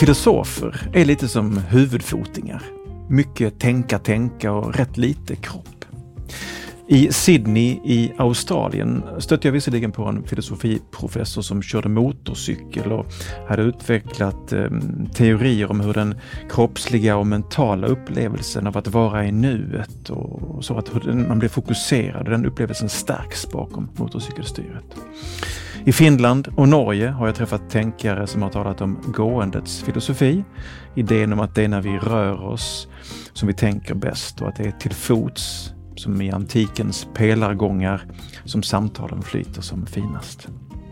Filosofer är lite som huvudfotingar. Mycket tänka och rätt lite kropp. I Sydney i Australien stötte jag visserligen på en filosofiprofessor som körde motorcykel och hade utvecklat teorier om hur den kroppsliga och mentala upplevelsen av att vara i nuet och så att man blir fokuserad och den upplevelsen stärks bakom motorcykelstyret. I Finland och Norge har jag träffat tänkare som har talat om gåendets filosofi, idén om att det är när vi rör oss som vi tänker bäst och att det är till fots som i antikens pelargångar som samtalen flyter som finast.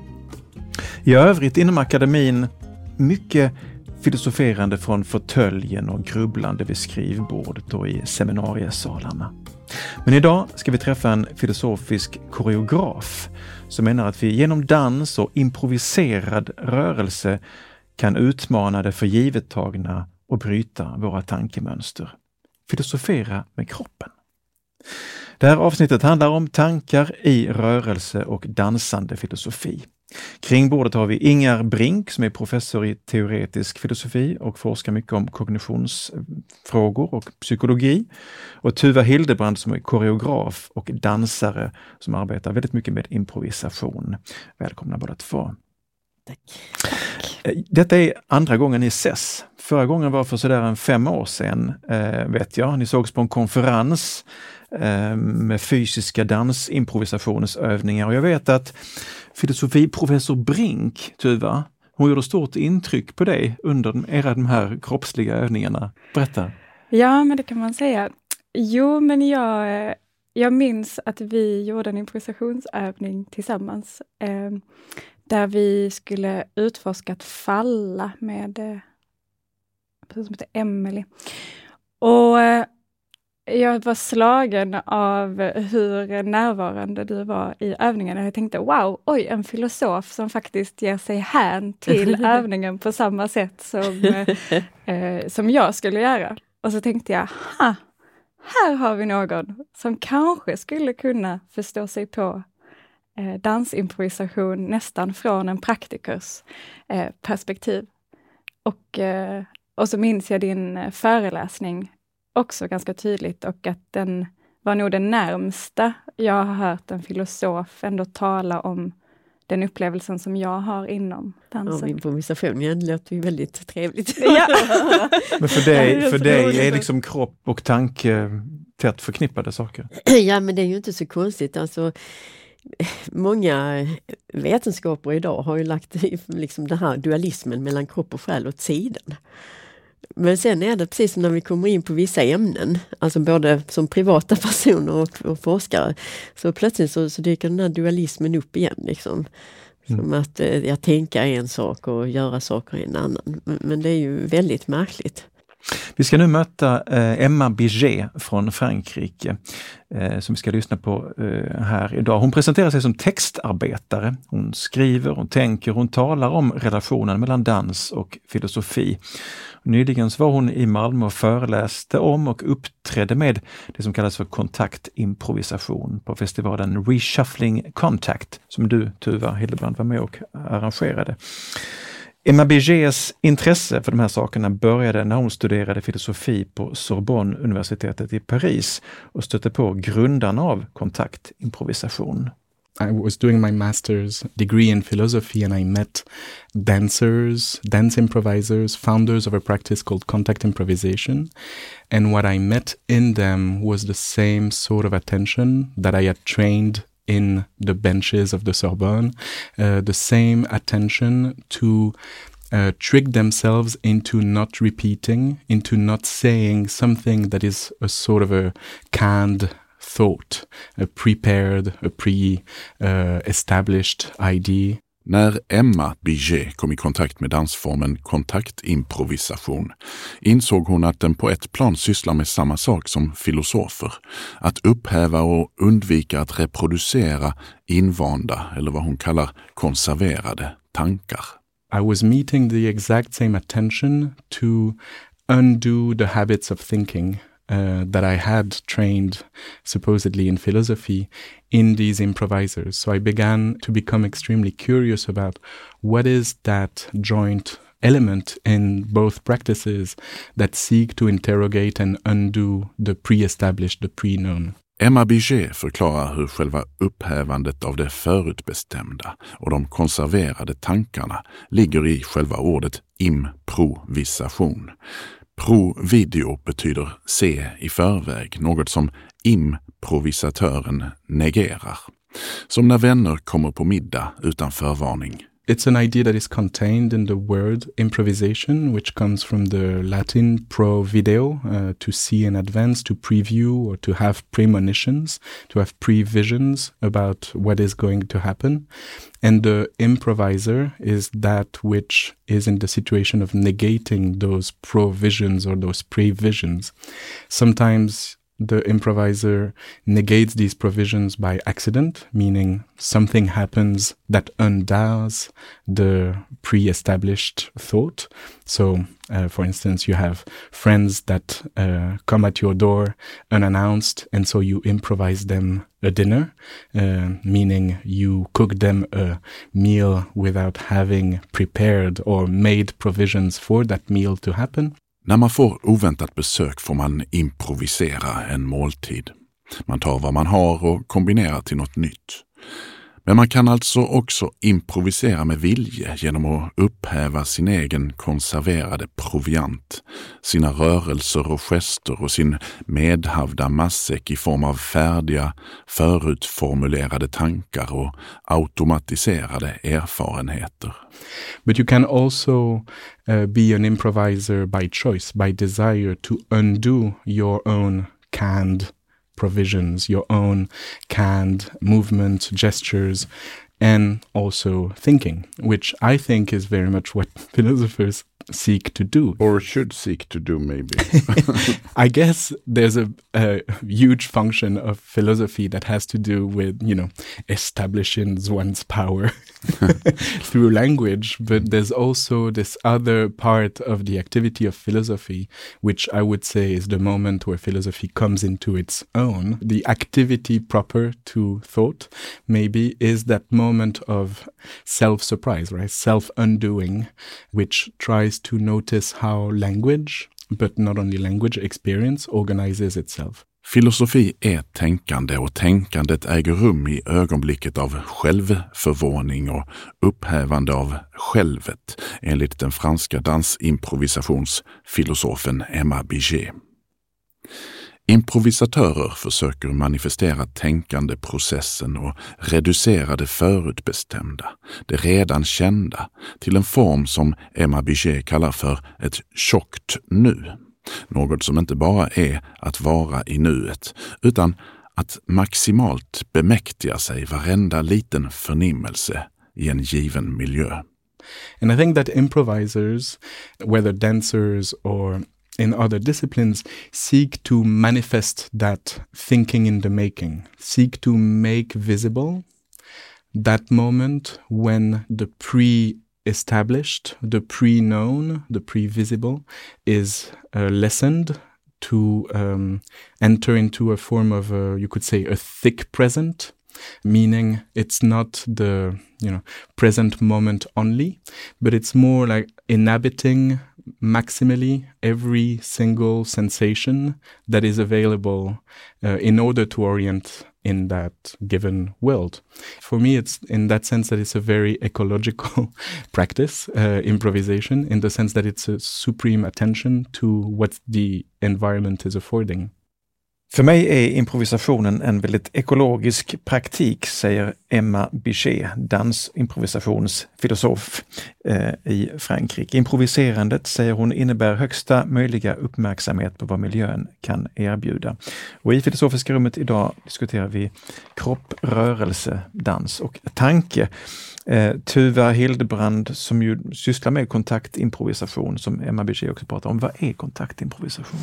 I övrigt inom akademin mycket filosoferande från fåtöljen och grubblande vid skrivbordet och i seminariesalarna. Men idag ska vi träffa en filosofisk koreograf som menar att vi genom dans och improviserad rörelse kan utmana det förgivettagna och bryta våra tankemönster. Filosofera med kroppen. Det här avsnittet handlar om tankar i rörelse och dansande filosofi. Kring bordet har vi Ingar Brink som är professor i teoretisk filosofi och forskar mycket om kognitionsfrågor och psykologi. Och Tuva Hildebrand som är koreograf och dansare som arbetar väldigt mycket med improvisation. Välkomna båda två. Tack. Detta är andra gången ni ses. Förra gången var för sådär 5 år sedan, vet jag. Ni sågs på en konferens med fysiska dansimprovisationsövningar. Och jag vet att filosofiprofessor Brink, Tuva, hon gjorde stort intryck på dig under de här kroppsliga övningarna. Berätta. Ja, men det kan man säga. Jo, men jag minns att vi gjorde en improvisationsövning tillsammans. Där vi skulle utforska att falla med som heter Emily. Och jag var slagen av hur närvarande du var i övningen. Jag tänkte, wow, en filosof som faktiskt ger sig hän till övningen på samma sätt som jag skulle göra. Och så tänkte jag, här har vi någon som kanske skulle kunna förstå sig på dansimprovisation nästan från en praktikers perspektiv. Och så minns jag din föreläsning också ganska tydligt och att den var nog den närmsta jag har hört en filosof ändå tala om den upplevelsen som jag har inom dansen. Ja, improvisationen låter ju väldigt trevligt. Ja. Men för dig är liksom kropp och tanke tätt förknippade saker? Ja, men det är ju inte så konstigt. Alltså, många vetenskaper idag har ju lagt liksom den här dualismen mellan kropp och själ åt sidan. Men sen är det precis som när vi kommer in på vissa ämnen, alltså både som privata personer och forskare, så plötsligt så dyker den här dualismen upp igen liksom. Som att jag tänker en sak och göra saker en annan. Men det är ju väldigt märkligt. Vi ska nu möta Emma Biget från Frankrike som vi ska lyssna på här idag. Hon presenterar sig som textarbetare. Hon skriver, hon tänker, hon talar om relationen mellan dans och filosofi. Nyligen var hon i Malmö och föreläste om och uppträdde med det som kallas för kontaktimprovisation på festivalen Reshuffling Contact som du, Tuva Hildebrand, var med och arrangerade. Emma Bigets intresse för de här sakerna började när hon studerade filosofi på Sorbonne-universitetet i Paris och stötte på grundarna av kontaktimprovisation. I was doing my master's degree in philosophy and I met dancers, dance improvisers, founders of a practice called contact improvisation. And what I met in them was the same sort of attention that I had trained in the benches of the Sorbonne, the same attention to trick themselves into not repeating, into not saying something that is a sort of a canned thought, a prepared, a established idea. När Emma Biget kom i kontakt med dansformen kontaktimprovisation insåg hon att den på ett plan sysslar med samma sak som filosofer. Att upphäva och undvika att reproducera invanda eller vad hon kallar konserverade tankar. I was meeting the exact same attention to undo the habits of thinking that I had trained supposedly in philosophy in these improvisers. So I began to become extremely curious about what is that joint element in both practices that seek to interrogate and undo the pre-established, the pre-known. Emma Biget förklarar hur själva upphävandet av det förutbestämda och de konserverade tankarna ligger i själva ordet improvisation. Pro-video betyder se i förväg, något som improvisatören negerar. Som när vänner kommer på middag utan förvarning. It's an idea that is contained in the word improvisation, which comes from the Latin pro video, to see in advance, to preview, or to have premonitions, to have previsions about what is going to happen. And the improviser is that which is in the situation of negating those provisions or those previsions. Sometimes the improviser negates these provisions by accident, meaning something happens that undoes the pre-established thought. So, for instance, you have friends that come at your door unannounced, and so you improvise them a dinner, meaning you cook them a meal without having prepared or made provisions for that meal to happen. När man får oväntat besök får man improvisera en måltid. Man tar vad man har och kombinerar till något nytt. Men man kan alltså också improvisera med vilje genom att upphäva sin egen konserverade proviant, sina rörelser och gester och sin medhavda matsäck i form av färdiga, förutformulerade tankar och automatiserade erfarenheter. But you can also be an improviser by choice, by desire, to undo your own canned provisions, your own canned movement, gestures, and also thinking, which I think is very much what philosophers seek to do. Or should seek to do, maybe. I guess there's a huge function of philosophy that has to do with, establishing one's power through language. But there's also this other part of the activity of philosophy, which I would say is the moment where philosophy comes into its own. The activity proper to thought, maybe, is that moment of self-surprise, right? Self-undoing, which tries to notice how language, but not only language, experience organizes itself. Filosofi är tänkande och tänkandet äger rum i ögonblicket av självförvåning och upphävande av självet, enligt den franska dansimprovisationsfilosofen Emma Biget. Improvisatörer försöker manifestera tänkandeprocessen och reducera det förutbestämda, det redan kända, till en form som Emma Biget kallar för ett tjockt nu. Något som inte bara är att vara i nuet, utan att maximalt bemäktiga sig varenda liten förnimmelse i en given miljö. And I think that improvisers, whether dancers or in other disciplines, seek to manifest that thinking in the making, seek to make visible that moment when the pre-established, the pre-known, the pre-visible is lessened to enter into a form of, you could say, a thick present, meaning it's not the present moment only, but it's more like inhabiting maximally every single sensation that is available in order to orient in that given world. For me, it's in that sense that it's a very ecological practice, improvisation, in the sense that it's a supreme attention to what the environment is affording. För mig är improvisationen en väldigt ekologisk praktik, säger Emma Biget, dansimprovisationsfilosof i Frankrike. Improviserandet, säger hon, innebär högsta möjliga uppmärksamhet på vad miljön kan erbjuda. Och i Filosofiska rummet idag diskuterar vi kropp, rörelse, dans och tanke. Tuva Hildebrand, som ju sysslar med kontaktimprovisation, som Emma Biget också pratar om. Vad är kontaktimprovisation?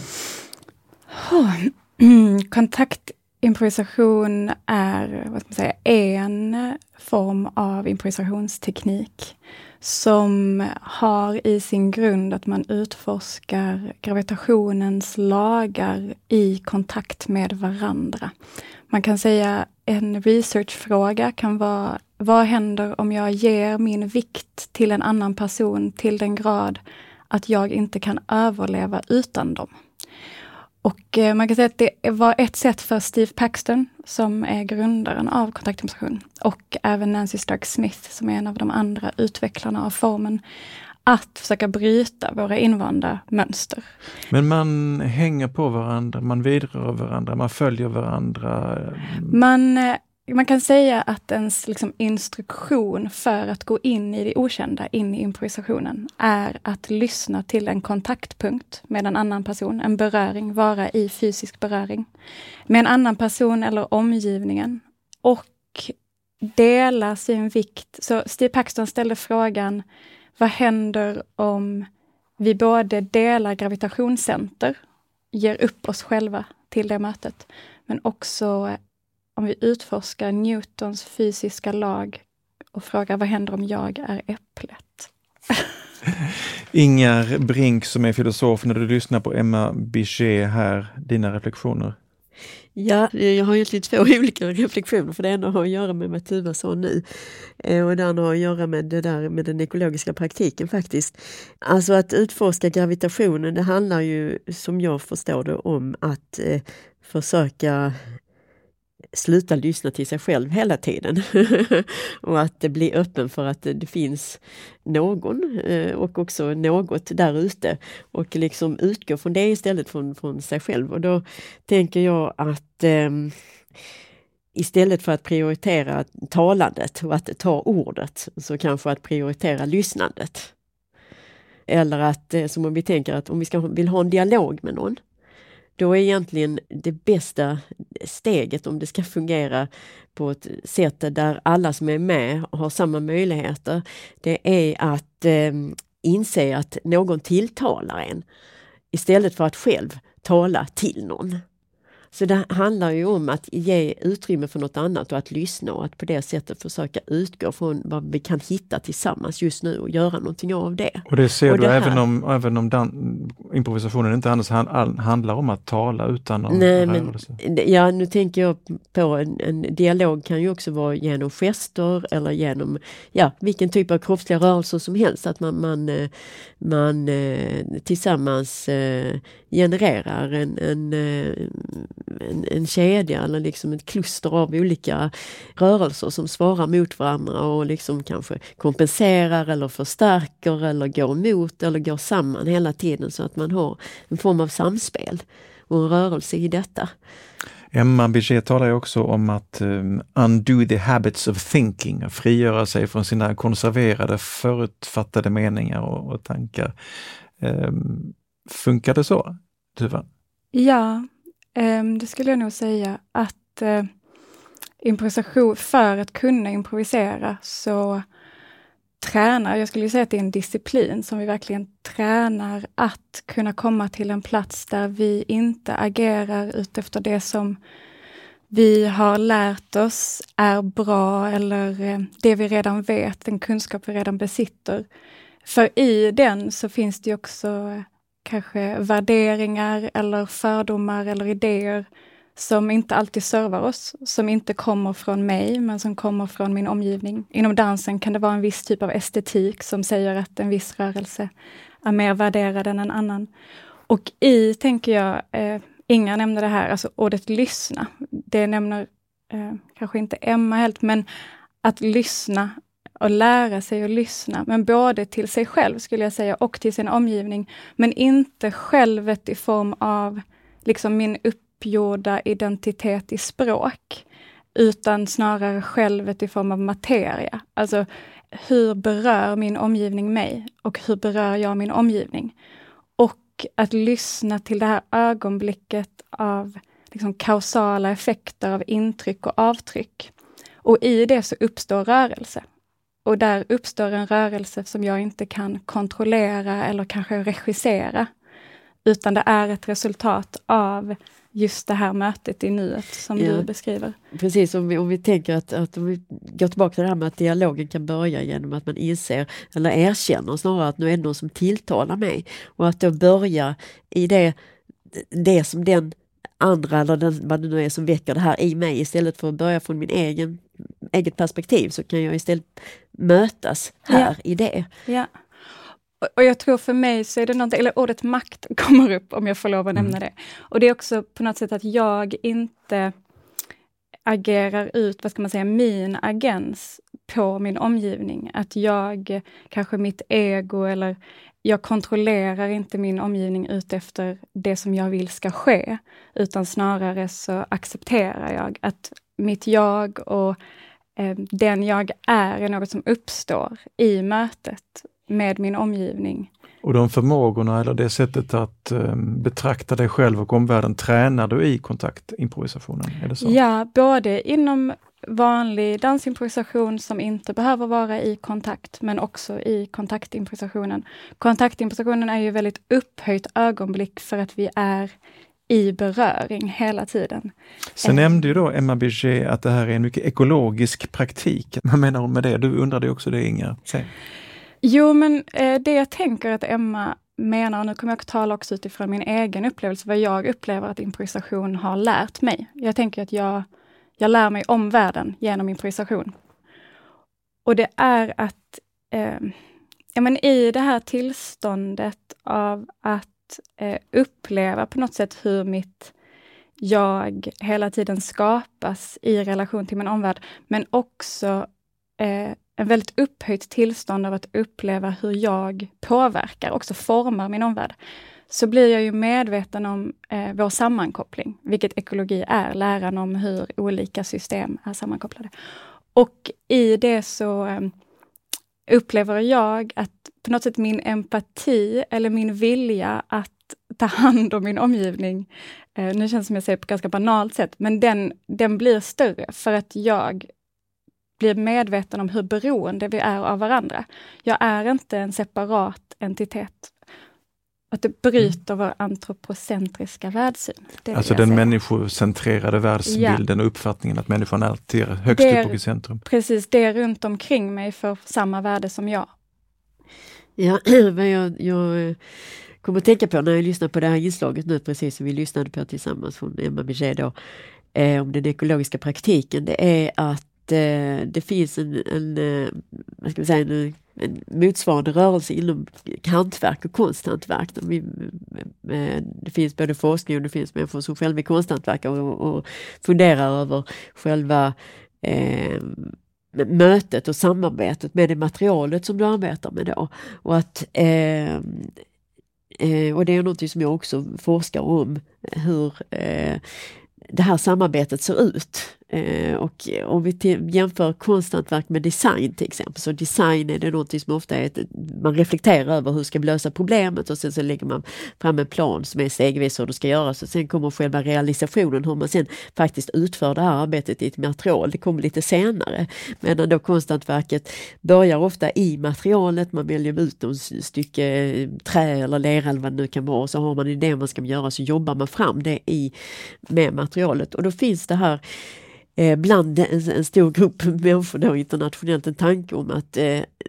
Kontaktimprovisation är en form av improvisationsteknik som har i sin grund att man utforskar gravitationens lagar i kontakt med varandra. Man kan säga en researchfråga kan vara: vad händer om jag ger min vikt till en annan person till den grad att jag inte kan överleva utan dem? Och man kan säga att det var ett sätt för Steve Paxton, som är grundaren av kontaktinformation, och även Nancy Stark Smith, som är en av de andra utvecklarna av formen, att försöka bryta våra invanda mönster. Men man hänger på varandra, man vidrör varandra, man följer varandra. Man kan säga att ens liksom instruktion för att gå in i det okända, in i improvisationen, är att lyssna till en kontaktpunkt med en annan person, en beröring, vara i fysisk beröring med en annan person eller omgivningen och dela sin vikt. Så Steve Paxton ställde frågan: vad händer om vi både delar gravitationscenter, ger upp oss själva till det mötet, men också om vi utforskar Newtons fysiska lag och frågar: vad händer om jag är äpplet? Ingar Brink, som är filosof, när du lyssnar på Emma Bichet här, dina reflektioner? Ja, jag har egentligen två olika reflektioner, för det ena har att göra med vad Tuva sa nu. Och det andra har att göra med det där med den ekologiska praktiken faktiskt. Alltså att utforska gravitationen, det handlar ju, som jag förstår det, om att försöka sluta lyssna till sig själv hela tiden och att det blir öppen för att det finns någon och också något där ute, och liksom utgå från det istället från sig själv. Och då tänker jag att istället för att prioritera talandet och att ta ordet, så kanske att prioritera lyssnandet. Eller att, som om vi tänker att om vi vill ha en dialog med någon, då är egentligen det bästa steget, om det ska fungera på ett sätt där alla som är med har samma möjligheter, det är att inse att någon tilltalar en istället för att själv tala till någon. Så det handlar ju om att ge utrymme för något annat och att lyssna, och att på det sättet försöka utgå från vad vi kan hitta tillsammans just nu och göra någonting av det. Och det ser och du även om improvisationen inte annars handlar om att tala utan om rörelse. Ja, nu tänker jag på en dialog kan ju också vara genom gester eller genom vilken typ av kroppsliga rörelser som helst, att man tillsammans genererar en kedja eller liksom ett kluster av olika rörelser som svarar mot varandra och liksom kanske kompenserar eller förstärker eller går emot eller går samman hela tiden, så att man har en form av samspel och en rörelse i detta. Emma Bichet talar ju också om att undo the habits of thinking, och frigöra sig från sina konserverade förutfattade meningar och tankar. Funkar det så, Tuva? Ja, det skulle jag nog säga, att improvisation, för att kunna improvisera så jag skulle säga att det är en disciplin som vi verkligen tränar att kunna komma till en plats där vi inte agerar utefter det som vi har lärt oss är bra, eller det vi redan vet, den kunskap vi redan besitter. För i den så finns det också kanske värderingar eller fördomar eller idéer som inte alltid servar oss, som inte kommer från mig men som kommer från min omgivning. Inom dansen kan det vara en viss typ av estetik som säger att en viss rörelse är mer värderad än en annan. Och tänker jag, Inga nämnde det här, alltså ordet lyssna. Det nämner kanske inte Emma helt, men att lyssna och lära sig att lyssna, men både till sig själv skulle jag säga och till sin omgivning, men inte självet i form av liksom min uppgjorda identitet i språk, utan snarare självet i form av materia. Alltså hur berör min omgivning mig och hur berör jag min omgivning? Och att lyssna till det här ögonblicket av liksom kausala effekter av intryck och avtryck. Och i det så uppstår rörelse. Och där uppstår en rörelse som jag inte kan kontrollera eller kanske regissera. Utan det är ett resultat av just det här mötet i nuet som du beskriver. Precis, om vi tänker att om vi går tillbaka till det här med att dialogen kan börja genom att man inser eller erkänner snarare att nu är det någon som tilltalar mig, och att då börja i det som den andra eller vad det nu är som väcker det här i mig, istället för att börja från min eget perspektiv, så kan jag istället mötas här i det. Ja. Och jag tror för mig så är det något, eller ordet makt kommer upp om jag får lov att nämna det. Och det är också på något sätt att jag inte agerar ut, vad ska man säga, min agens på min omgivning. Att jag, kanske mitt ego, eller jag kontrollerar inte min omgivning ut efter det som jag vill ska ske. Utan snarare så accepterar jag att mitt jag och den jag är något som uppstår i mötet med min omgivning. Och de förmågorna eller det sättet att betrakta dig själv och omvärlden tränar du i kontaktimprovisationen? Är det så? Ja, både inom vanlig dansimprovisation som inte behöver vara i kontakt, men också i kontaktimprovisationen. Kontaktimprovisationen är ju väldigt upphöjt ögonblick för att vi är i beröring hela tiden. Sen nämnde ju då Emma Biget att det här är en mycket ekologisk praktik. Vad menar hon med det? Du undrade också det, Inger. Säg. Jo, men det jag tänker att Emma menar, och nu kommer jag att tala också utifrån min egen upplevelse, vad jag upplever att improvisation har lärt mig. Jag tänker att jag lär mig om världen genom improvisation. Och det är att i det här tillståndet av att uppleva på något sätt hur mitt jag hela tiden skapas i relation till min omvärld, men också en väldigt upphöjt tillstånd av att uppleva hur jag påverkar, också formar min omvärld, så blir jag ju medveten om vår sammankoppling, vilket ekologi är, läran om hur olika system är sammankopplade. Och i det så upplever jag att på något sätt min empati eller min vilja att ta hand om min omgivning, nu känns det som jag säger på ett ganska banalt sätt, men den blir större för att jag blir medveten om hur beroende vi är av varandra. Jag är inte en separat entitet. Att det bryter vår antropocentriska världssyn. Alltså den människocentrerade världsbilden och uppfattningen att människan alltid är högst upp i centrum. Precis, det runt omkring mig för samma värde som jag. Ja, men jag kommer att tänka på när jag lyssnar på det här inslaget nu, precis som vi lyssnade på tillsammans från Emma Biget då, om den ekologiska praktiken, det är att det finns en motsvarande rörelse inom hantverk och konsthantverk. Det finns både forskning och det finns människor som själva är konsthantverkare och funderar över själva mötet och samarbetet med det materialet som du arbetar med då. Och det är något som jag också forskar om, hur det här samarbetet ser ut. Och om vi jämför konsthantverk med design till exempel, så design är det något som ofta är man reflekterar över hur ska vi lösa problemet, och sen så lägger man fram en plan som är stegvis hur det ska göras, och sen kommer själva realisationen, hur man sen faktiskt utför det här arbetet i ett material, det kommer lite senare. Medan då konsthantverket börjar ofta i materialet, man väljer ut ett stycke trä eller lera eller vad det nu kan vara, och så har man idén man ska göra, så jobbar man fram det med materialet. Och då finns det här bland en stor grupp människor då internationellt en tanke om att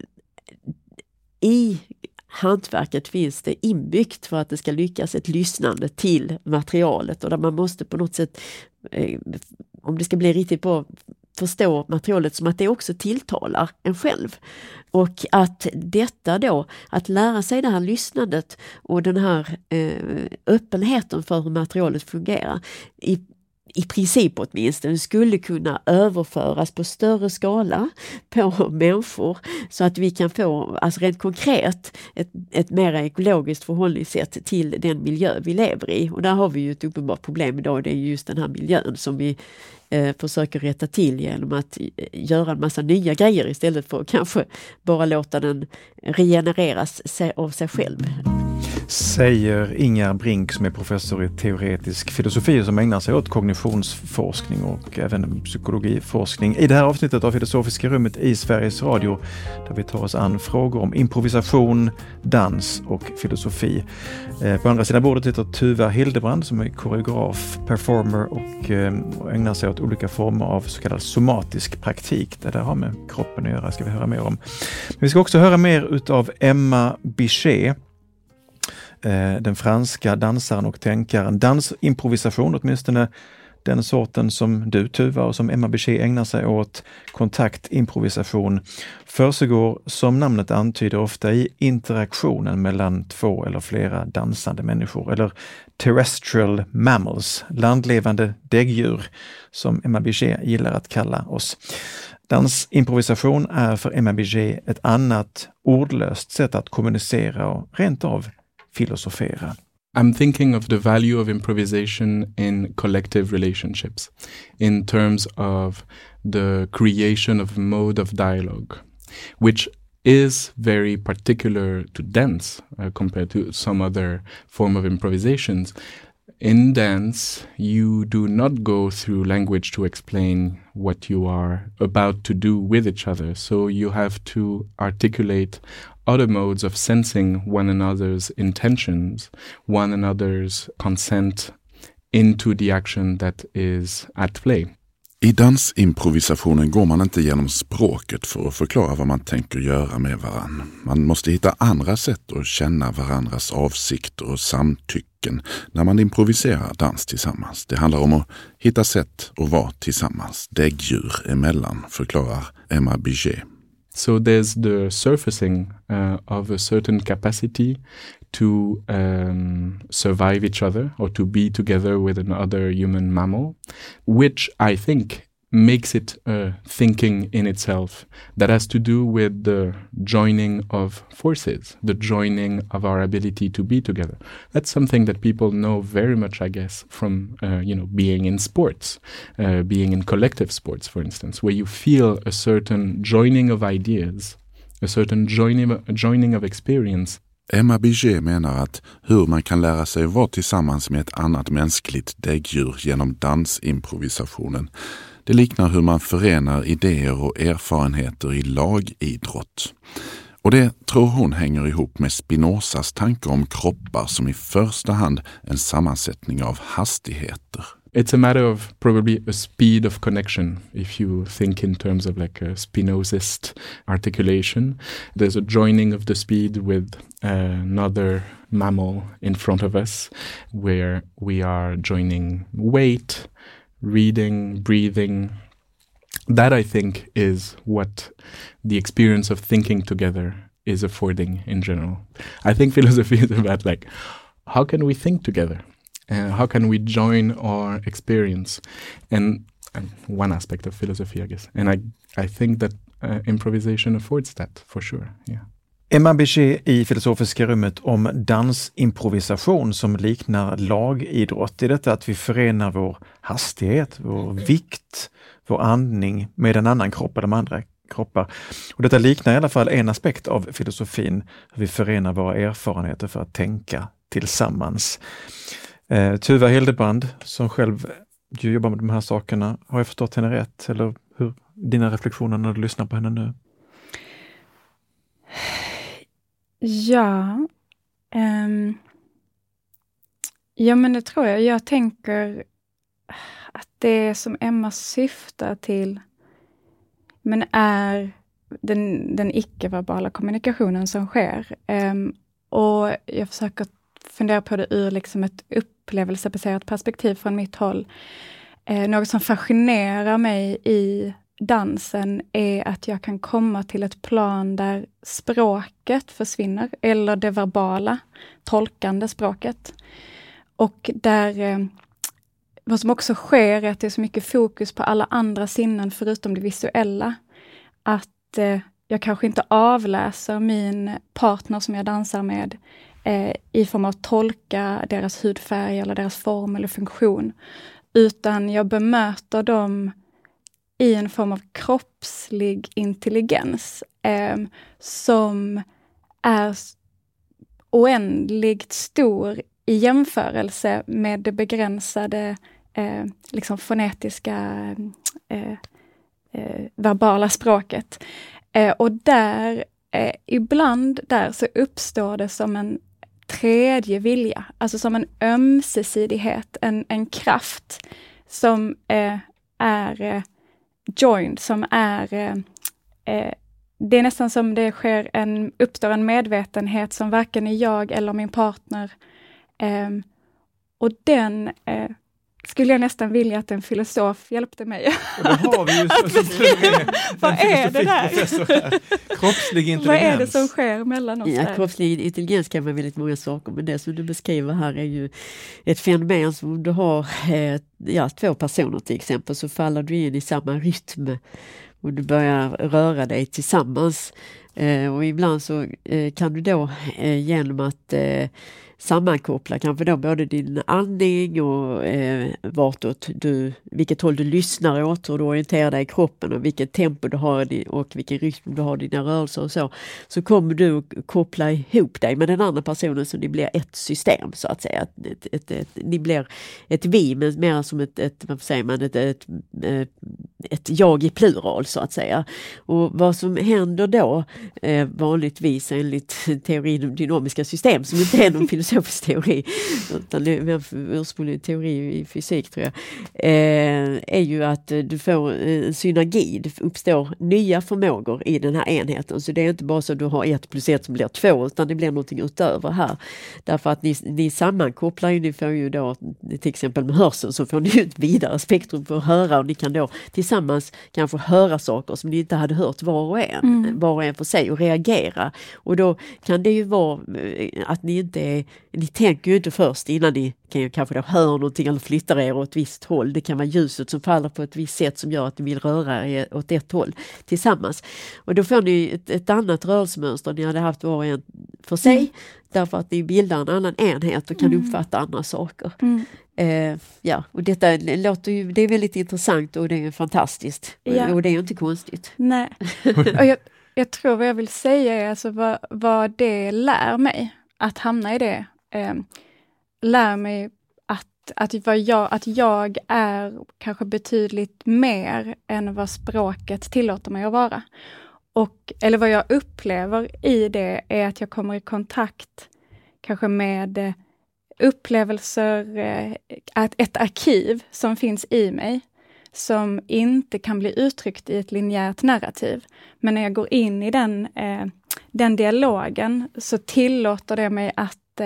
i hantverket finns det inbyggt för att det ska lyckas ett lyssnande till materialet, och där man måste på något sätt, om det ska bli riktigt bra, förstå materialet som att det också tilltalar en själv. Och att detta då, att lära sig det här lyssnandet och den här öppenheten för hur materialet fungerar, i princip åtminstone skulle kunna överföras på större skala på människor, så att vi kan få, alltså rent konkret, ett mer ekologiskt förhållningssätt till den miljö vi lever i. Och där har vi ju ett uppenbart problem idag, det är just den här miljön som vi försöker rätta till genom att göra en massa nya grejer istället för att kanske bara låta den regenereras av sig själv. Säger Ingar Brink som är professor i teoretisk filosofi som ägnar sig åt kognitionsforskning och även psykologiforskning. I det här avsnittet av Filosofiska rummet i Sveriges Radio där vi tar oss an frågor om improvisation, dans och filosofi. På andra sidan bordet sitter Tuva Hildebrand som är koreograf, performer och ägnar sig åt olika former av så kallad somatisk praktik. Det där har med kroppen att göra, ska vi höra mer om. Men vi ska också höra mer utav Emma Bichet, den franska dansaren och tänkaren. Dansimprovisation, åtminstone den sorten som du, Tuva, och som Emma Bichet ägnar sig åt, kontaktimprovisation, försiggår som namnet antyder ofta i interaktionen mellan två eller flera dansande människor, eller terrestrial mammals, landlevande däggdjur som Emma Bichet gillar att kalla oss. Dansimprovisation är för Emma Bichet ett annat ordlöst sätt att kommunicera och rent av filosofera. I'm thinking of the value of improvisation in collective relationships, in terms of the creation of a mode of dialogue, which is very particular to dance compared to some other form of improvisations. In dance, you do not go through language to explain what you are about to do with each other. So you have to articulate other modes of sensing one another's intentions, one another's consent into the action that is at play. I dansimprovisationen går man inte genom språket för att förklara vad man tänker göra med varann. Man måste hitta andra sätt att känna varandras avsikter och samtycken när man improviserar dans tillsammans. Det handlar om att hitta sätt att vara tillsammans, däggdjur emellan, förklarar Emma Bichet. So there's the surfacing of a certain capacity to survive each other or to be together with another human mammal, which I think makes it thinking in itself that has to do with the joining of forces, the joining of our ability to be together. That's something that people know very much, I guess, from being in sports, being in collective sports, for instance, where you feel a certain joining of ideas, a certain joining of experience. Emma Bichet menar att hur man kan lära sig vara tillsammans med ett annat mänskligt däggdjur genom dansimprovisationen, det liknar hur man förenar idéer och erfarenheter i lagidrott. Och det tror hon hänger ihop med Spinozas tankar om kroppar som i första hand en sammansättning av hastigheter. It's a matter of probably a speed of connection. If you think in terms of like a Spinozist articulation, there's a joining of the speed with another mammal in front of us, where we are joining weight, reading, breathing. That, I think, is what the experience of thinking together is affording in general. I think philosophy is about like, how can we think together? How can we join our experience? And one aspect of philosophy, I guess. And I think that improvisation affords that, for sure. Yeah. Emma Bichet i Filosofiska rummet om dansimprovisation som liknar lagidrott. I detta att vi förenar vår hastighet, vår vikt, vår andning med en annan kropp eller de andra kroppar. Och detta liknar i alla fall en aspekt av filosofin, hur vi förenar våra erfarenheter för att tänka tillsammans. Tuva Hildebrand, som själv jobbar med de här sakerna, har jag förstått henne rätt? Eller hur dina reflektioner när du lyssnar på henne nu? Ja, men det tror jag. Jag tänker att det som Emma syftar till men är den icke-verbala kommunikationen som sker. Och jag försöker fundera på det ur liksom ett upplevelsebaserat perspektiv från mitt håll. Något som fascinerar mig i dansen är att jag kan komma till ett plan där språket försvinner, eller det verbala, tolkande språket. Och där vad som också sker är att det är så mycket fokus på alla andra sinnen förutom det visuella. Att jag kanske inte avläser min partner som jag dansar med i form av att tolka deras hudfärg eller deras form eller funktion. Utan jag bemöter dem i en form av kroppslig intelligens som är oändligt stor i jämförelse med det begränsade liksom fonetiska verbala språket. Och där ibland där så uppstår det som en tredje vilja, alltså som en ömsesidighet, en kraft som är joined, som är det är nästan som det uppstår en medvetenhet som varken är jag eller min partner. Och den skulle jag nästan vilja att en filosof hjälpte mig. Och det har vi ju vad är det där? Kroppslig intelligens. Vad är det som sker mellan oss där? Kroppslig intelligens kan vara väldigt många saker, men det som du beskriver här är ju ett fenomen som du har två personer till exempel, så faller du in i samma rytm och du börjar röra dig tillsammans. Och ibland så kan du då genom att sammankoppla kanske då både din andning och vilket håll du lyssnar åt, och du orienterar dig i kroppen och vilket tempo du har och vilken rytm du har dina rörelser och så kommer du att koppla ihop dig med den andra personen, så det blir ett system så att säga. Ni blir ett vi, men mer som ett jag i plural så att säga. Och vad som händer då vanligtvis enligt teorin om dynamiska system, som inte är någon filosofisk teori utan det är ursprunglig teori i fysik tror jag, är ju att du får en synergi, det uppstår nya förmågor i den här enheten, så det är inte bara så att du har 1 + 1 som blir 2, utan det blir någonting utöver här, därför att ni sammankopplar ju, ni får ju då till exempel med hörseln så får ni ett vidare spektrum för att höra, och ni kan då tillsammans kanske höra saker som ni inte hade hört var och en för sig, och reagera, och då kan det ju vara att ni tänker ju inte först innan ni kanske då hör någonting eller flyttar er åt ett visst håll. Det kan vara ljuset som faller på ett visst sätt som gör att ni vill röra er åt ett håll tillsammans. Och då får ni ett annat rörelsemönster ni hade haft var och en för sig, därför att ni bildar en annan enhet och kan uppfatta andra saker. Och detta låter ju, det är väldigt intressant och det är fantastiskt. Och det är ju inte konstigt. Nej. Och jag tror vad jag vill säga är alltså vad det lär mig att hamna i det. Lär mig att jag är kanske betydligt mer än vad språket tillåter mig att vara. Eller vad jag upplever i det är att jag kommer i kontakt kanske med upplevelser, ett arkiv som finns i mig som inte kan bli uttryckt i ett linjärt narrativ. Men när jag går in i den dialogen så tillåter det mig att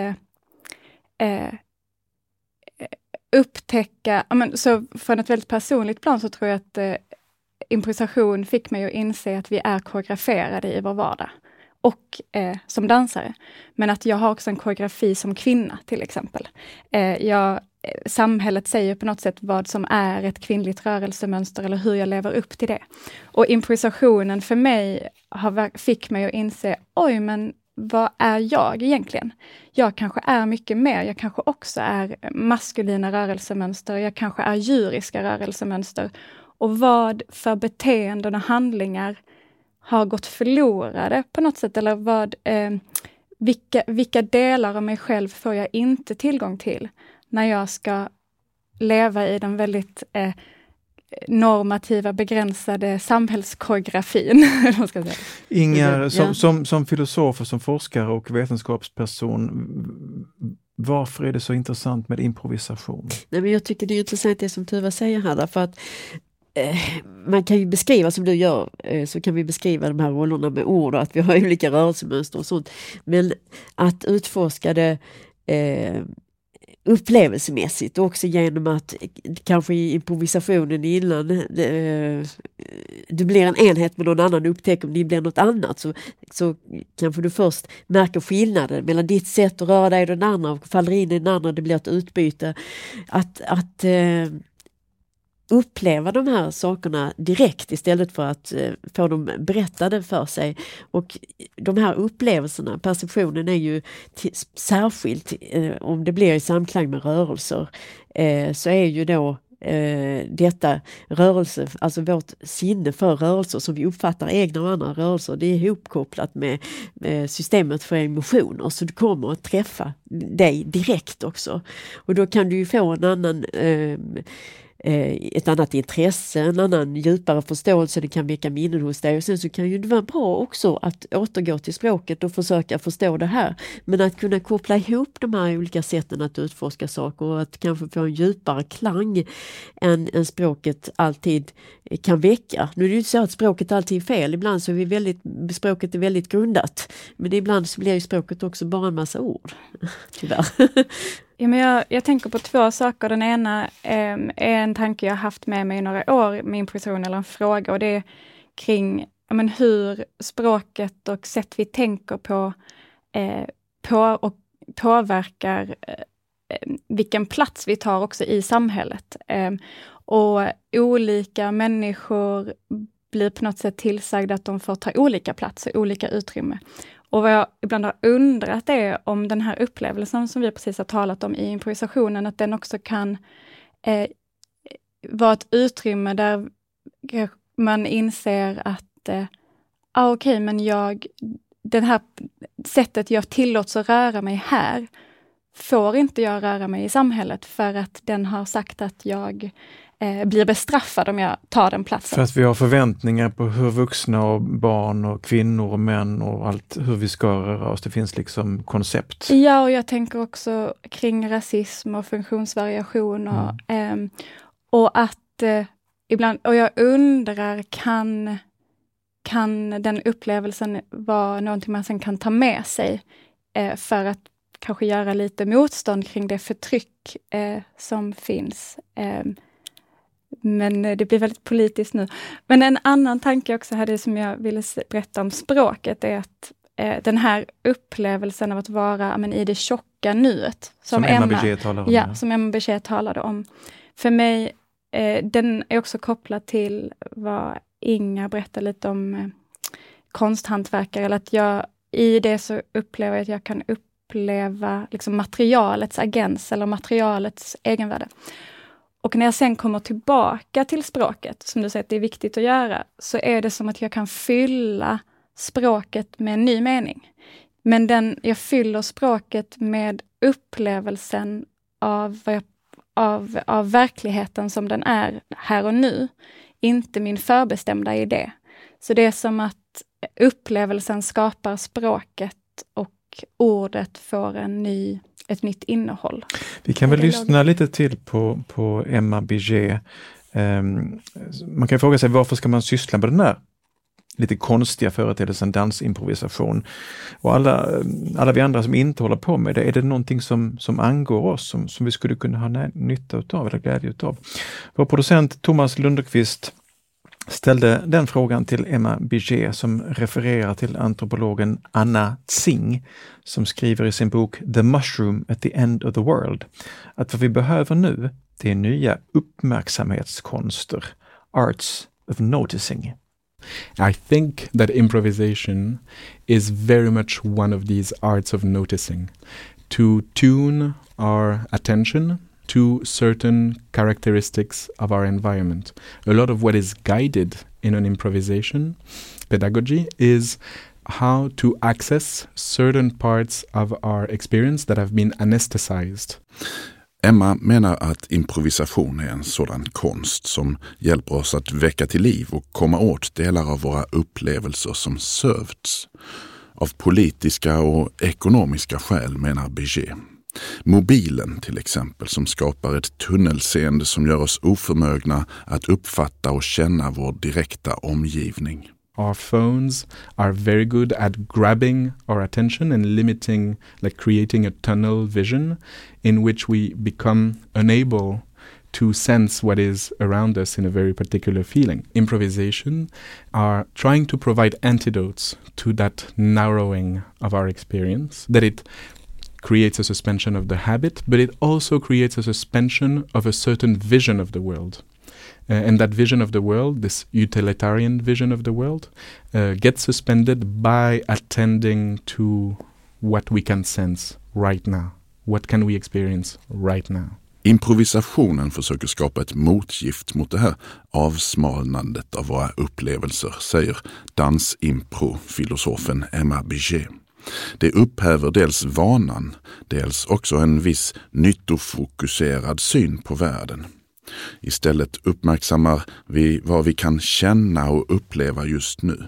upptäcka, så från ett väldigt personligt plan så tror jag att improvisation fick mig att inse att vi är koreograferade i vår vardag och som dansare. Men att jag har också en koreografi som kvinna till exempel. Samhället säger på något sätt vad som är ett kvinnligt rörelsemönster eller hur jag lever upp till det. Och improvisationen för mig fick mig att inse, men vad är jag egentligen? Jag kanske är mycket mer. Jag kanske också är maskulina rörelsemönster. Jag kanske är djuriska rörelsemönster. Och vad för beteenden och handlingar har gått förlorade på något sätt? Eller vilka delar av mig själv får jag inte tillgång till när jag ska leva i den väldigt normativa, begränsade samhällskoreografin. Inger, som filosof och som forskare och vetenskapsperson, varför är det så intressant med improvisation? Nej, men jag tycker det är intressant det som Tuva säger här, därför att man kan ju beskriva som du gör, så kan vi beskriva de här rollerna med ord och att vi har olika rörelsemönster och sånt, men att utforska det upplevelsemässigt och också genom att kanske i improvisationen innan du blir en enhet med någon annan och upptäcker om det blir något annat, så kanske du först märker skillnaden mellan ditt sätt att röra dig och den andra och faller in i den andra, det blir ett utbyte. Att uppleva de här sakerna direkt istället för att få dem berättade för sig. Och de här upplevelserna, perceptionen är ju särskilt om det blir i samklang med rörelser, så är ju då detta rörelse, alltså vårt sinne för rörelser som vi uppfattar egna och andra rörelser, det är ihopkopplat med systemet för emotioner, så du kommer att träffa dig direkt också. Och då kan du ju få en annan ett annat intresse, en annan djupare förståelse, det kan väcka minnen hos dig, och sen så kan ju det vara bra också att återgå till språket och försöka förstå det här, men att kunna koppla ihop de här olika sätten att utforska saker och att kanske få en djupare klang än språket alltid kan väcka. Nu är det ju så att språket alltid är fel, ibland så är språket är väldigt grundat, men ibland så blir ju språket också bara en massa ord, tyvärr. Ja, men jag tänker på två saker. Den ena är en tanke jag haft med mig i några år med improvisation, eller en fråga, och det är kring hur språket och sätt vi tänker på och påverkar vilken plats vi tar också i samhället. Och olika människor blir på något sätt tillsagda att de får ta olika plats och olika utrymme. Och vad jag ibland har undrat är om den här upplevelsen som vi precis har talat om i improvisationen, att den också kan vara ett utrymme där man inser att okej, men det här sättet jag tillåts att röra mig här, får inte jag röra mig i samhället för att den har sagt att jag blir bestraffad om jag tar den platsen. För att vi har förväntningar på hur vuxna och barn och kvinnor och män och allt, hur vi ska röra oss. Det finns liksom koncept. Ja, och jag tänker också kring rasism och funktionsvariation och att ibland, och jag undrar, kan den upplevelsen vara någonting man sen kan ta med sig för att kanske göra lite motstånd kring det förtryck som finns. Men det blir väldigt politiskt nu. Men en annan tanke jag också hade som jag ville berätta om språket är att den här upplevelsen av att vara i det tjocka nuet. Som Emma Berger talade om. Ja, som Emma Berger talade om. För mig, den är också kopplad till vad Inga berättade lite om konsthantverkare. Eller att jag i det så upplever jag att jag kan uppleva liksom materialets agens eller materialets egenvärde. Och när jag sen kommer tillbaka till språket, som du säger att det är viktigt att göra, så är det som att jag kan fylla språket med en ny mening. Men jag fyller språket med upplevelsen av verkligheten som den är här och nu, inte min förbestämda idé. Så det är som att upplevelsen skapar språket och ordet får ett nytt innehåll. Vi kan väl lyssna lite till på Emma Berger. Man kan fråga sig, varför ska man syssla med den här lite konstiga företeelsen dansimprovisation? Och alla vi andra som inte håller på med det, är det någonting som angår oss, som vi skulle kunna ha nytta utav eller glädje utav? Vår producent Thomas Lundqvist ställde den frågan till Emma Berger, som refererar till antropologen Anna Tsing, som skriver i sin bok The Mushroom at the End of the World att vad vi behöver nu, det är nya uppmärksamhetskonster, arts of noticing. I think that improvisation is very much one of these arts of noticing. To tune our attention to certain characteristics of our environment. A lot of what is guided in an improvisation pedagogy is how to access certain parts of our experience that have been anesthetized. Emma menar att improvisation är en sådan konst som hjälper oss att väcka till liv och komma åt delar av våra upplevelser som sövts. Av politiska och ekonomiska skäl, menar Berger. Mobilen till exempel, som skapar ett tunnelseende som gör oss oförmögna att uppfatta och känna vår direkta omgivning. Our phones are very good at grabbing our attention and limiting, like creating a tunnel vision in which we become unable to sense what is around us in a very particular feeling. Improvisation are trying to provide antidotes to that narrowing of our experience, that it creates a suspension of the habit, but it also creates a suspension of a certain vision of the world. And that vision of the world, this utilitarian vision of the world, gets suspended by attending to what we can sense right now. What can we experience right now? Improvisationen försöker skapa ett motgift mot det här avsmalnandet av våra upplevelser, säger dansimpro-filosofen Emma Biget. Det upphäver dels vanan, dels också en viss nyttofokuserad syn på världen. Istället uppmärksammar vi vad vi kan känna och uppleva just nu.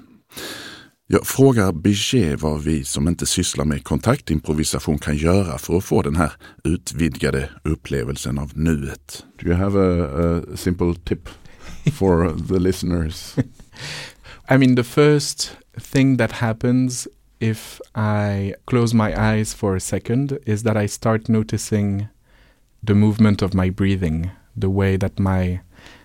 Jag frågar Biget vad vi som inte sysslar med kontaktimprovisation kan göra för att få den här utvidgade upplevelsen av nuet. Do you have a simple tip for the listeners? I mean, the first thing that happens if I close my eyes for a second is that I start noticing the movement of my breathing, the way that my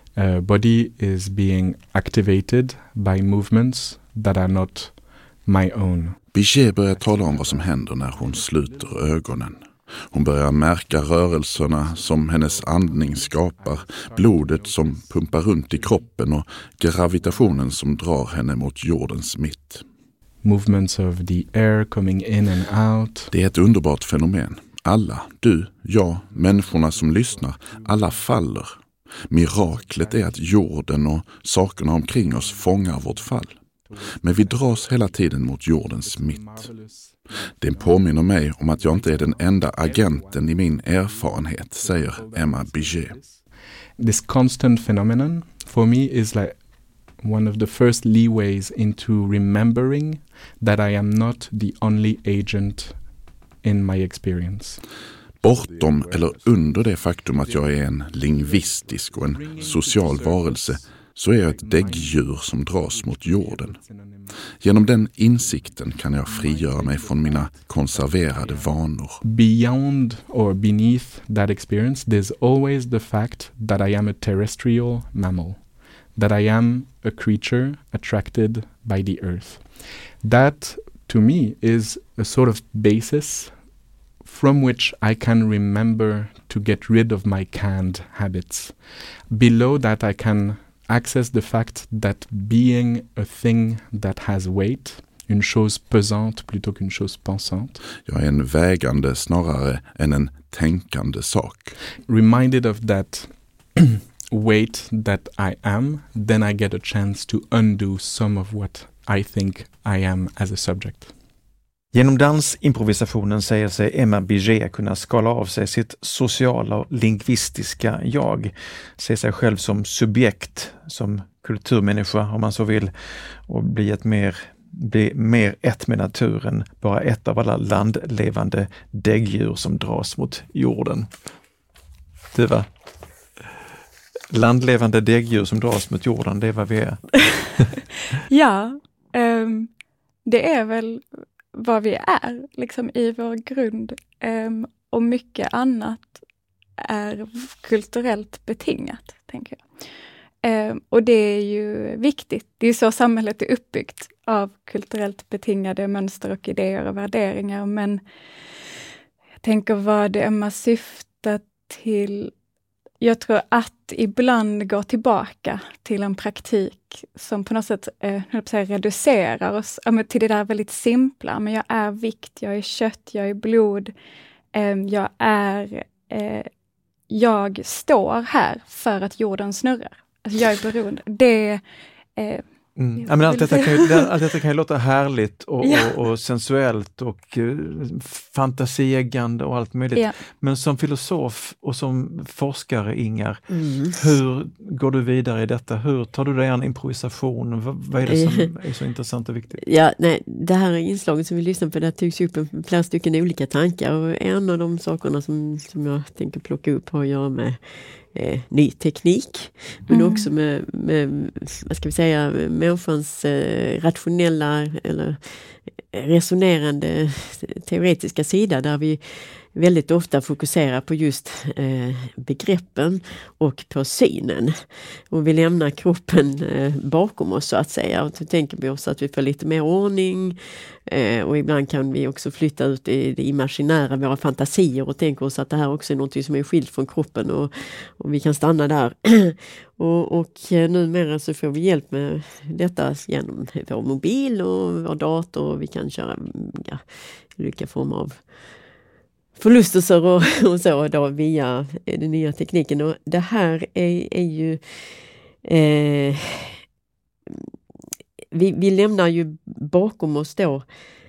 body is being activated by movements that are not my own. Biget börjar tala om vad som händer när hon sluter ögonen. Hon börjar märka rörelserna som hennes andning skapar, blodet som pumpar runt i kroppen och gravitationen som drar henne mot jordens mitt. Movements of the air coming in and out. Det är ett underbart fenomen. Alla, du, jag, människorna som lyssnar, alla faller. Miraklet är att jorden och sakerna omkring oss fångar vårt fall. Men vi dras hela tiden mot jordens mitt. Det påminner mig om att jag inte är den enda agenten i min erfarenhet, säger Emma Biget. This constant phenomenon for me is like one of the first leeways into remembering that I am not the only agent in my experience. Bortom eller under det faktum att jag är en lingvistisk och en social varelse, så är jag ett däggdjur som dras mot jorden. Genom den insikten kan jag frigöra mig från mina konserverade vanor. Beyond or beneath that experience, there's always the fact that I am a terrestrial mammal, that I am a creature attracted by the earth. That, to me, is a sort of basis from which I can remember to get rid of my canned habits. Below that, I can access the fact that being a thing that has weight, une chose pesante plutôt qu'une chose pensante. Jag är en vägande snarare än en tänkande sak. Reminded of that weight that I am, then I get a chance to undo some of what I think I am as a subject. Genom dansimprovisationen säger sig Emma Biget kunna skala av sig sitt sociala och lingvistiska jag, se sig själv som subjekt, som kulturmänniska om man så vill, och bli mer ett med naturen, bara ett av alla landlevande däggdjur som dras mot jorden. Det var landlevande däggdjur som dras mot jorden, det är vad vi är. Ja, det är väl vad vi är, liksom i vår grund. Och mycket annat är kulturellt betingat, tänker jag. Och det är ju viktigt. Det är så samhället är uppbyggt, av kulturellt betingade mönster och idéer och värderingar. Men jag tänker vad det Emma syftar till. Jag tror att ibland gå tillbaka till en praktik som på något sätt reducerar oss till det där väldigt simpla. Men jag är vikt, jag är kött, jag är blod. Jag står här för att jorden snurrar. Alltså jag är beroende. Ja, men allt detta kan ju låta härligt och sensuellt och fantasieggande och allt möjligt. Ja. Men som filosof och som forskare, Inger, hur går du vidare i detta? Hur tar du dig an improvisation? Vad är det som är så intressant och viktigt? Ja, nej, det här inslaget som vi lyssnar på, där tycks upp flera stycken olika tankar, och en av de sakerna som jag tänker plocka upp har att göra med ny teknik, men också med vad ska vi säga, människans rationella eller resonerande teoretiska sida, där vi väldigt ofta fokuserar på just begreppen och på synen. Och vi lämnar kroppen bakom oss, så att säga. Och då tänker vi oss att vi får lite mer ordning. Och ibland kan vi också flytta ut i det imaginära, våra fantasier, och tänka oss att det här också är något som är skilt från kroppen, och vi kan stanna där. och numera så får vi hjälp med detta genom vår mobil och vår dator, och vi kan köra olika former av förlustelser och så då via den nya tekniken. Och det här är ju vi lämnar ju bakom oss då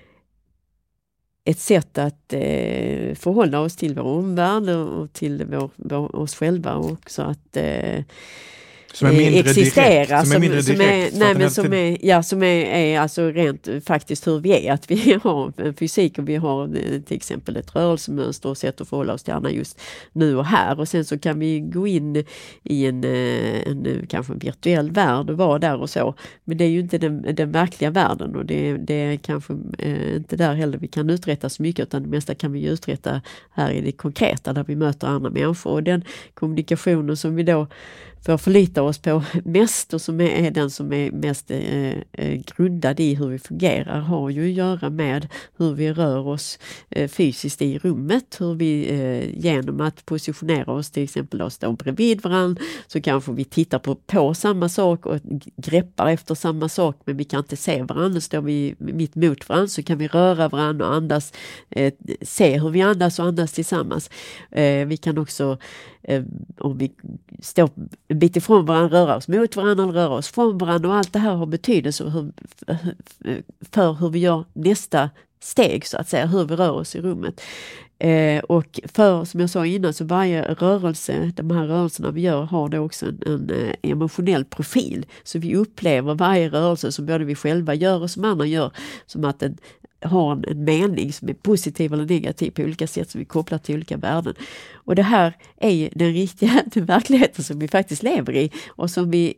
ett sätt att förhålla oss till vår omvärld och till oss själva också, att som är mindre existera, direkt, som är alltså rent faktiskt hur vi är, att vi har en fysik och vi har till exempel ett rörelsemönster och sätt att förhålla oss till andra just nu och här, och sen så kan vi gå in i en kanske en virtuell värld och vara där och så, men det är ju inte den verkliga världen, och det är kanske inte där heller vi kan uträtta så mycket, utan det mesta kan vi uträtta här i det konkreta där vi möter andra människor, och den kommunikationen som vi då för att förlita oss på mest, och som är den som är mest grundad i hur vi fungerar, har ju att göra med hur vi rör oss fysiskt i rummet, hur vi genom att positionera oss till exempel och stå bredvid varandra, så kanske vi tittar på samma sak och greppar efter samma sak, men vi kan inte se varandra. Står vi mitt mot varandra så kan vi röra varandra och andas, se hur vi andas och andas tillsammans. Vi kan också, om vi står en bit ifrån varandra, röra oss mot varandra eller röra oss från varandra, och allt det här har betydelse för hur vi gör nästa steg, så att säga, hur vi rör oss i rummet. Och för, som jag sa innan, så varje rörelse, de här rörelserna vi gör, har då också en emotionell profil, så vi upplever varje rörelse som både vi själva gör och som andra gör som att den har en mening som är positiv eller negativ på olika sätt, som vi kopplar till olika värden. Och det här är den riktiga verkligheten som vi faktiskt lever i, och som vi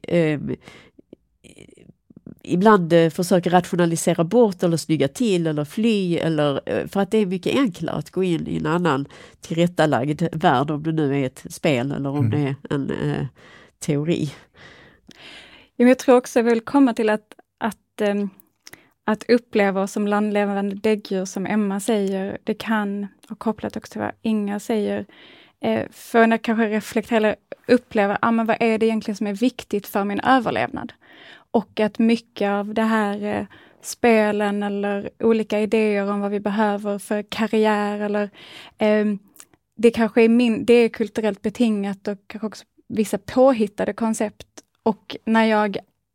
ibland försöker rationalisera bort eller snygga till eller fly, eller för att det är mycket enklare att gå in i en annan tillrättalagd värld, om det nu är ett spel eller om det är en teori. Ja, jag tror också jag vill komma till att uppleva oss som landlevande däggdjur, som Emma säger, det kan, och kopplat också till vad Inga säger, för när kanske reflektera eller uppleva, men vad är det egentligen som är viktigt för min överlevnad? Och att mycket av det här spelen eller olika idéer om vad vi behöver för karriär, eller det kanske är det är kulturellt betingat och kanske också vissa påhittade koncept. Och när jag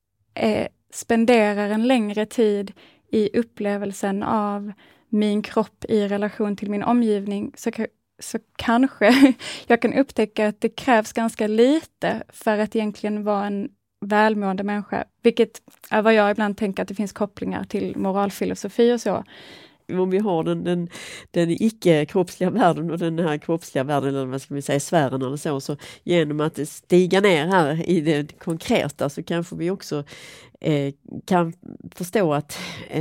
spenderar en längre tid i upplevelsen av min kropp i relation till min omgivning, så kanske jag kan upptäcka att det krävs ganska lite för att egentligen vara en välmående människa, vilket är vad jag ibland tänker att det finns kopplingar till moralfilosofi och så. Om vi har den icke-kroppsliga världen och den här kroppsliga världen, eller vad ska vi säga, sfären eller så genom att stiga ner här i det konkreta, så kanske vi också kan förstå att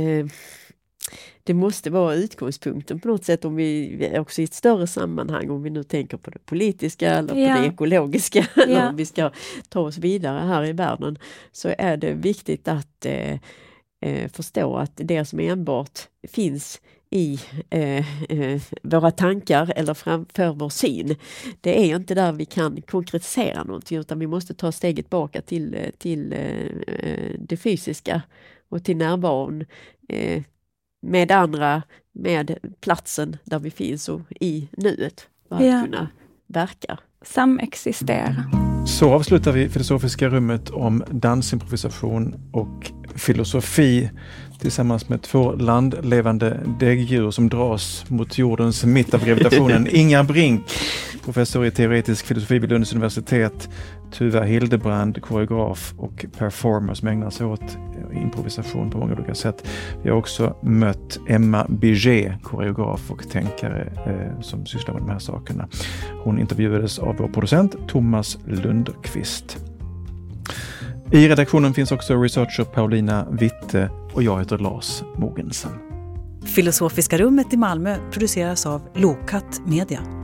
det måste vara utgångspunkten på något sätt, om vi också i ett större sammanhang, om vi nu tänker på det politiska eller på det ekologiska, eller om vi ska ta oss vidare här i världen, så är det viktigt att förstå att det som enbart finns i våra tankar eller framför vår syn, det är inte där vi kan konkretisera någonting, utan vi måste ta steget tillbaka till det fysiska och till närvaron med andra, med platsen där vi finns och i nuet, för att kunna verka. Samexistera. Så avslutar vi Filosofiska rummet om dansimprovisation och filosofi tillsammans med 2 landlevande däggdjur som dras mot jordens mitt av gravitationen. Inga Brink, professor i teoretisk filosofi vid Lunds universitet, Tuva Hildebrand, koreograf och performer som ägnar sig åt improvisation på många olika sätt. Vi har också mött Emma Biget, koreograf och tänkare som sysslar med de här sakerna. Hon intervjuades av vår producent Thomas Lundqvist. I redaktionen finns också researcher Paulina Witte och jag heter Lars Mogensen. Filosofiska rummet i Malmö produceras av Lokat Media.